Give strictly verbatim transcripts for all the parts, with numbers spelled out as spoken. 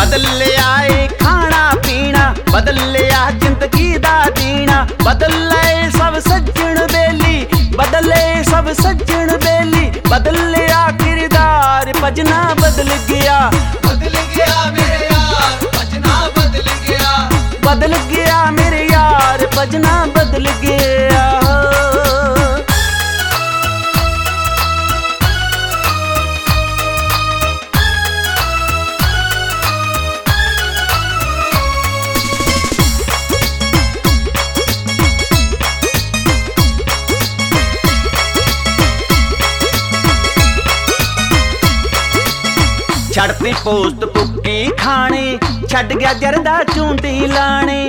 बदल लिया ए खाना पीना, बदल लिया जिंदगी दा जीना। बदल ले सब सज्जन बेली, बदले सब सज्जन बेली। बदल लिया किरदार भजना बदल गया, बदल गया मेरे यार भजना बदल गया। बदल गया मेरे यार भजना बदल गया। छड़ती पोस्ट भुक्की खाने, छड़ गया जरदा चूंटी लाने।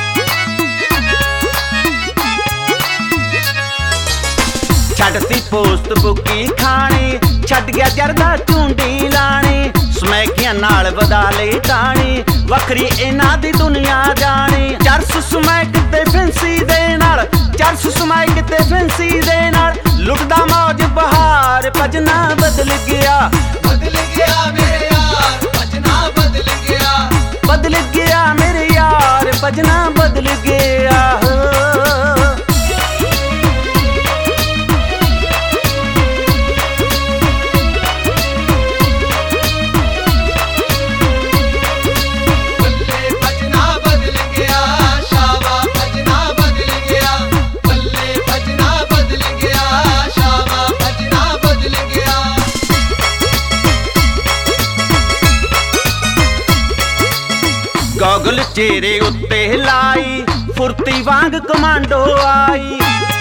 छड़ती पोस्ट भुक्की खाने, छड़ गया जरदा चूंटी लाने। समैकियां नाल वधा ले टाणी, वखरी इन्हां दी दुनिया जाने। चरस समैक ते फैंसी दे नाल, चरस समैक ते फैंसी दे नाल। लुटदा मौज बहार भजना बदल गया, बदल गया मेरे यार भजना बदल गया। बदल गया मेरे यार भजना बदल गया। बल्ले भजना बदल गया, शाबा भजना बदल गया। बल्ले भजना बदल गया, शाबा भजना बदल गया। गॉगल चेहरे उत्ते लाई, फुर्ती वांग कमांडो आई।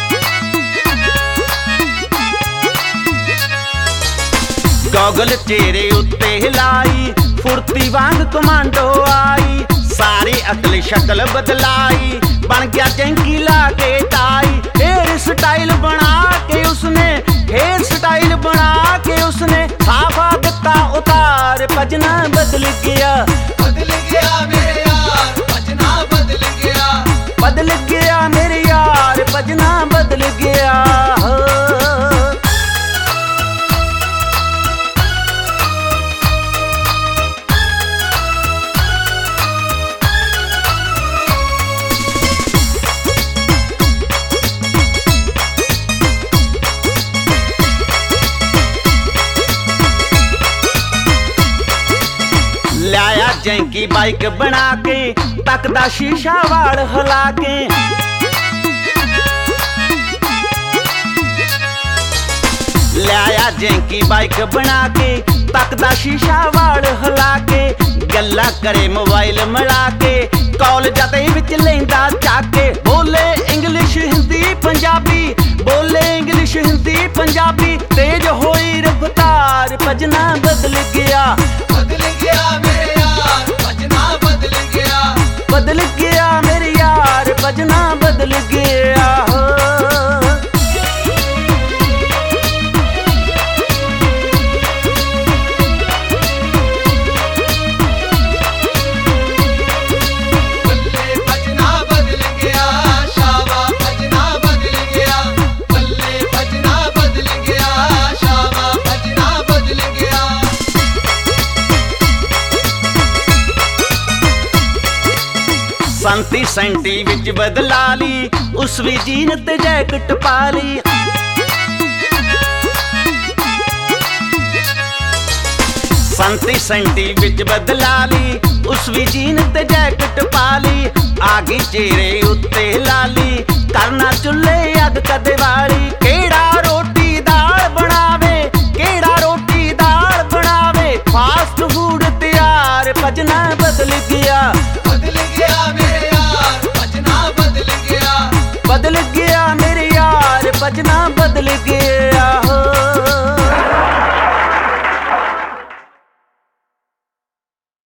गॉगल चेहरे उत्ते लाई, फुर्ती वांग कमांडो आई। सारी अकल शक्ल बदलाई, बन गया चैंकी लाके टाई। हेयर स्टाइल बना के उसने, हेयर स्टाइल बना के उसने। साफा दिता उतार भजना बदल गया, बदल गया मेरे यार भजना बदल गया। बदल गया मेरे यार भजना बदल गया। लाया जैंकी बाइक बना के, तकदा शीशा वाड़ हिला के। लाया जैंकी बाइक बना के, तकदा शीशा वाड़ हिला के। गल्ला करे मोबाइल मिला के, कॉल जाते विच लेंदा चाके। बोले इंग्लिश हिंदी पंजाबी, बोले इंग्लिश हिंदी पंजाबी। तेज होई रफ्तार भजना बदल गया, बदल गया मेरे यार भजना बदल गया। बदल गया मेरे यार भजना बदल गया। बल्ले भजना बदल गया, शाबा भजना बदल गया। बल्ले भजना बदल गया, शाबा भजना बदल गया। संती सेंटी विच बदला ली, उस भी जीन ते जैकेट पा ली। संती सेंटी विच बदला ली, उस भी जीन ते जैकेट पा ली। आ गई चेहरे उत्ते लाली, करना चुल्हे अग कदे वाली। केड़ा रोटी दाल बनावे, केड़ा रोटी दाल बनावे। फास्ट फूड तैयार भजना बदल गया, बदल गया मेरे यार भजना बदल गया। बदल गया मेरे यार भजना बदल गया।